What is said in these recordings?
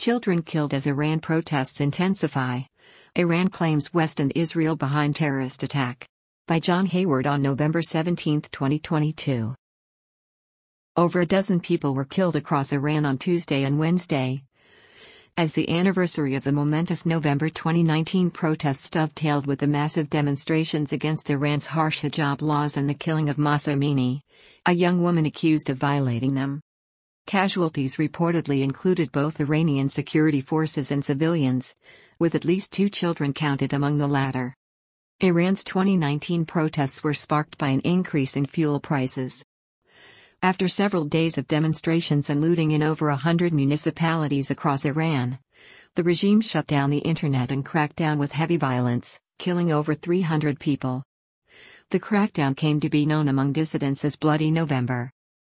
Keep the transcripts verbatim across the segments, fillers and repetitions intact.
Children killed as Iran protests intensify. Iran claims West and Israel behind terrorist attack. By John Hayward on November seventeenth, twenty twenty-two. Over a dozen people were killed across Iran on Tuesday and Wednesday, as the anniversary of the momentous November twenty nineteen protests dovetailed with the massive demonstrations against Iran's harsh hijab laws and the killing of Mahsa Amini, a young woman accused of violating them. Casualties reportedly included both Iranian security forces and civilians, with at least two children counted among the latter. Iran's twenty nineteen protests were sparked by an increase in fuel prices. After several days of demonstrations and looting in over a hundred municipalities across Iran, the regime shut down the internet and cracked down with heavy violence, killing over three hundred people. The crackdown came to be known among dissidents as Bloody November.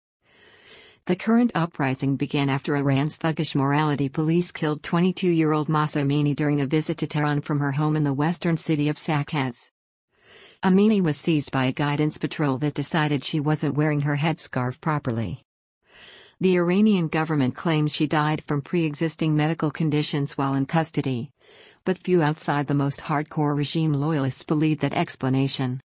The current uprising began after Iran's thuggish morality police killed twenty-two-year-old Mahsa Amini during a visit to Tehran from her home in the western city of Saqqez. Amini was seized by a guidance patrol that decided she wasn't wearing her headscarf properly. The Iranian government claims she died from pre-existing medical conditions while in custody, but few outside the most hardcore regime loyalists believe that explanation.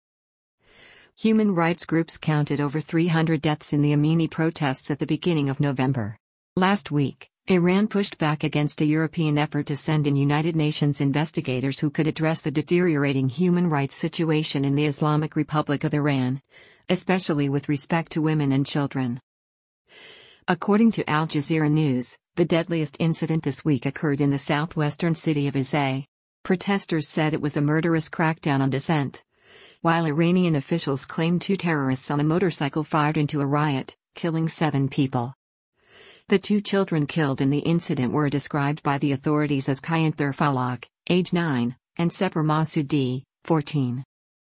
Human rights groups counted over three hundred deaths in the Amini protests at the beginning of November. Last week, Iran pushed back against a European effort to send in United Nations investigators who could address the deteriorating human rights situation in the Islamic Republic of Iran, especially with respect to women and children. According to Al Jazeera News, the deadliest incident this week occurred in the southwestern city of Izeh. Protesters said it was a murderous crackdown on dissent, while Iranian officials claimed two terrorists on a motorcycle fired into a riot, killing seven people. The two children killed in the incident were described by the authorities as Kayanther Falak, age nine, and Separ Masudi, fourteen.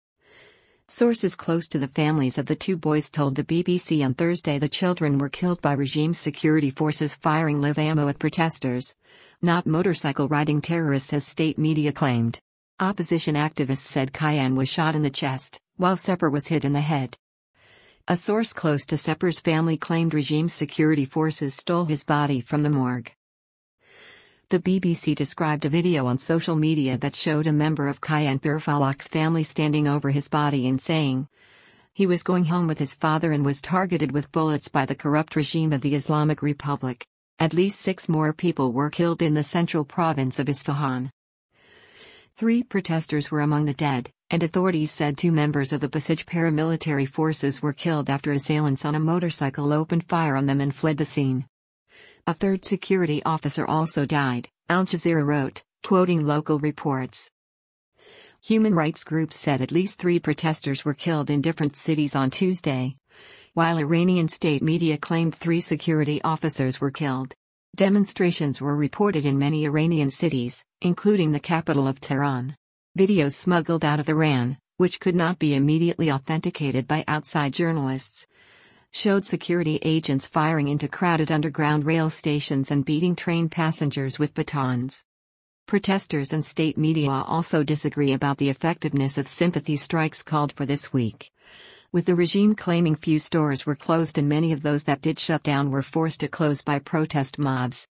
Sources close to the families of the two boys told the B B C on Thursday the children were killed by regime security forces firing live ammo at protesters, not motorcycle-riding terrorists as state media claimed. Opposition activists said Kayan was shot in the chest, while Separ was hit in the head. A source close to Separ's family claimed regime security forces stole his body from the morgue. The B B C described a video on social media that showed a member of Kayanther Falak's family standing over his body and saying he was going home with his father and was targeted with bullets by the corrupt regime of the Islamic Republic. At least six more people were killed in the central province of Isfahan. Three protesters were among the dead, and authorities said two members of the Basij paramilitary forces were killed after assailants on a motorcycle opened fire on them and fled the scene. A third security officer also died, Al Jazeera wrote, quoting local reports. Human rights groups said at least three protesters were killed in different cities on Tuesday, while Iranian state media claimed three security officers were killed. Demonstrations were reported in many Iranian cities, including the capital of Tehran. Videos smuggled out of Iran, which could not be immediately authenticated by outside journalists, showed security agents firing into crowded underground rail stations and beating train passengers with batons. Protesters and state media also disagree about the effectiveness of sympathy strikes called for this week, with the regime claiming few stores were closed and many of those that did shut down were forced to close by protest mobs.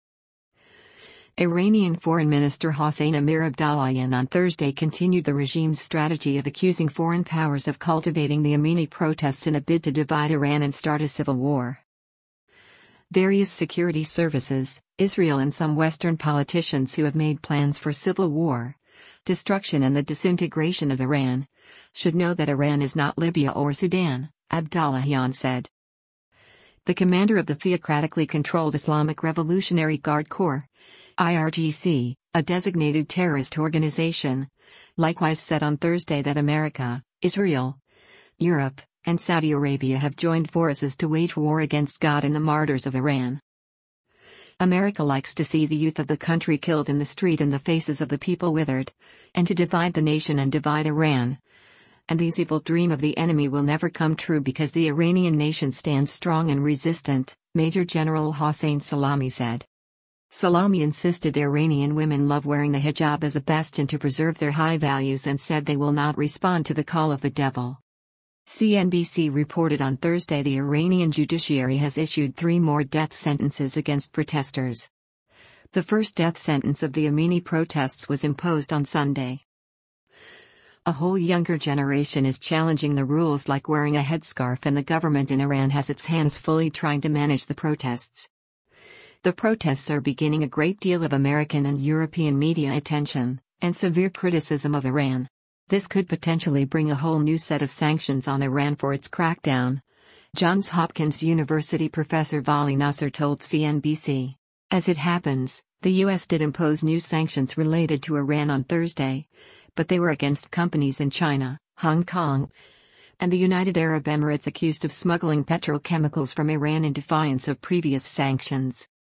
Iranian Foreign Minister Hossein Amir-Abdollahian on Thursday continued the regime's strategy of accusing foreign powers of cultivating the Amini protests in a bid to divide Iran and start a civil war. Various security services, Israel and some Western politicians who have made plans for civil war, destruction and the disintegration of Iran, should know that Iran is not Libya or Sudan, Abdollahian said. The commander of the theocratically controlled Islamic Revolutionary Guard Corps, I R G C, a designated terrorist organization, likewise said on Thursday that America, Israel, Europe, and Saudi Arabia have joined forces to wage war against God and the martyrs of Iran. America likes to see the youth of the country killed in the street and the faces of the people withered, and to divide the nation and divide Iran. And these evil dream of the enemy will never come true because the Iranian nation stands strong and resistant, Major General Hossein Salami said. Salami insisted Iranian women love wearing the hijab as a bastion to preserve their high values and said they will not respond to the call of the devil. C N B C reported on Thursday the Iranian judiciary has issued three more death sentences against protesters. The first death sentence of the Amini protests was imposed on Sunday. A whole younger generation is challenging the rules like wearing a headscarf, and the government in Iran has its hands fully trying to manage the protests. The protests are beginning a great deal of American and European media attention, and severe criticism of Iran. This could potentially bring a whole new set of sanctions on Iran for its crackdown, Johns Hopkins University professor Vali Nasser told C N B C. As it happens, the U S did impose new sanctions related to Iran on Thursday, but they were against companies in China, Hong Kong, and the United Arab Emirates accused of smuggling petrochemicals from Iran in defiance of previous sanctions.